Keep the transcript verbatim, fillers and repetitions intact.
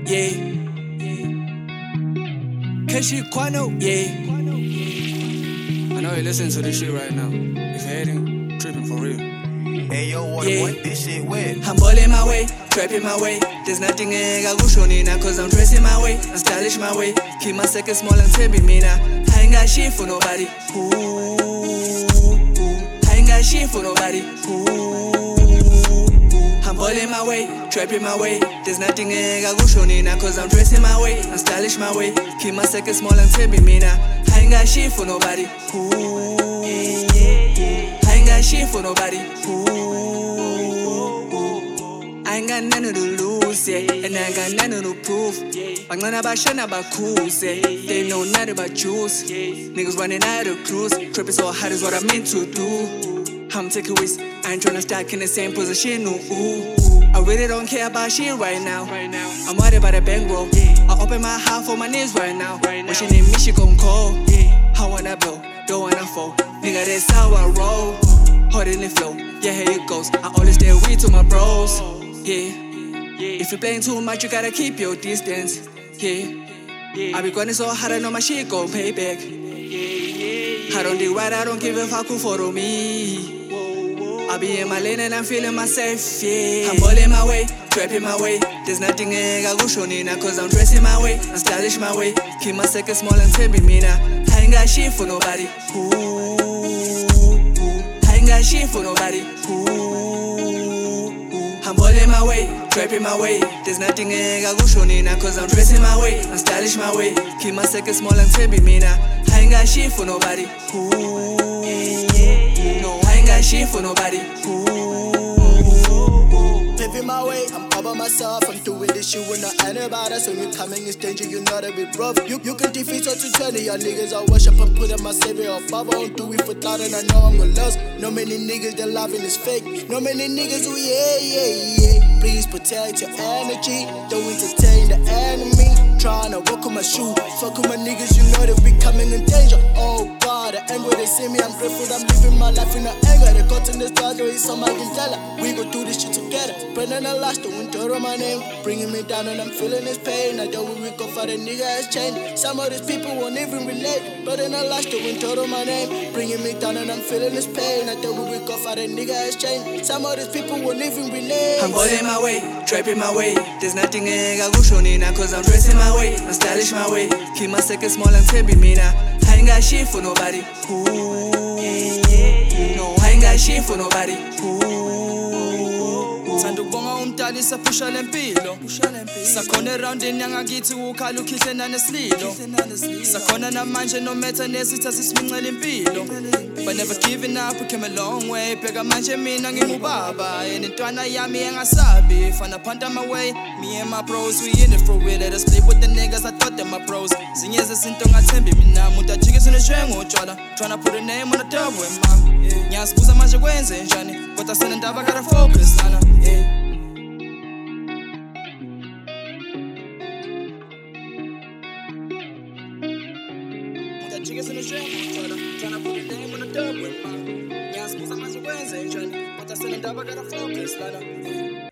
yeah. Keshi Kwano, yeah. I know you're listening to this shit right now. If you're hating, tripping for real. Hey yo, what, Yeah. what this shit with? I'm balling my way, trapping my way. There's nothing I go show Nina, cause I'm dressing my way, I'm stylish my way. Keep my second small and tell me now. I ain't got shit for nobody. Ooh, I ain't got shit for nobody. Ooh, I'm balling my way, trapping my way. There's nothing I go show Nina, cause I'm dressing my way, I'm stylish my way. Keep my second small and tell me now. I ain't got shit for nobody. Ooh, I ain't got shit for nobody. Ooh, I ain't got nothing to lose, yeah, and I ain't got nothing to prove. I'm gonna buy shit about cruise, yeah. They know nothing about juice. Niggas running out of cruise. Tripping so hard is what I meant to do. I'm taking risks. I ain't tryna stack in the same position, no, ooh. I really don't care about shit right now. I'm worried about the bankroll. I open my heart for my knees right now. Wishing in me, she gon' call. I wanna blow, don't wanna fall. Nigga, that's how I roll. Hard in the flow, yeah, here it goes. I always stay weak to my bros, yeah. If you playing too much, you gotta keep your distance, yeah. I be grinding so hard, I know my shit gon' pay back. I don't do right, I don't give a fuck who follow me. I be in my lane and I'm feeling myself, yeah. I'm balling my way, trapping my way. There's nothing I go show Nina, cause I'm dressing my way, I'm stylish my way. Keep my second small and tell me now. I ain't got shit for nobody. Ooh, I ain't got shit for nobody. Ooh, I'm balling my way, trapping my way. There's nothing I go show Nina, cause I'm dressing my way, I'm stylish my way. Keep my second small and tell me now. I ain't got shit for nobody. Ooh, no, I ain't got shit for nobody. Ooh, Paving my way, I'm all by myself. I'm doing this shit with no anybody. So you coming is danger, you know that we rough. You, you can defeat us to twenty, y'all niggas I worship and put up my savior above. I don't do it for thought and I know I'm gonna lose. No many niggas that loving is fake. No many niggas who yeah, yeah, yeah. Please protect your energy. Don't entertain the enemy. Tryna walk on my shoe. Fuck with my niggas, you know that we coming in danger. Oh God, the end where they see me, I'm grateful. I'm living my life in the anger. They got in this blood, it's somebody can tell her. We go through this shit together. Spending the last the winter on my name. Bringing me down and I'm feeling this pain. I don't we go for the nigga has changed. Some of these people won't even relate. But in the last the winter on my name. Bringing me down and I'm feeling this pain. I don't we go for the nigga has changed. Some of these people won't even relate. I'm balling my way, trapping my way. There's nothing I go show Nina, cause I'm dressing my way, I'm stylish my way. Keep my second small and tell me now. I ain't got shit for nobody. Ooh, no, I ain't got shit for nobody. Ooh, Thanda ukubonga umdali saphusha lempilo. Sakhona eroundini yangakithi ukhala ukhihle nanesililo. Sakhona namanje no matter nesitha sisimincela impilo. But never giving up, we came a long way. Bheka manje mina ngingubaba, entwana yami engasabi. Fana phanta my way, me and my bros, we in it for real. Let us play with the niggas, I thought they my bros. Zinye zezinto ngathembi mina, umuntu ajike sinejwengo utshwala. Tryna put a name on the double and ma. Ngiyasibuza manje kwenze njani, kodwa senendaba gotta focus lana. Umuntu ajike sinejwengo utshwala. Tryna put a name on the double and ma. Ngiyasibuza manje kwenze njani, kodwa senendaba gotta focus lana.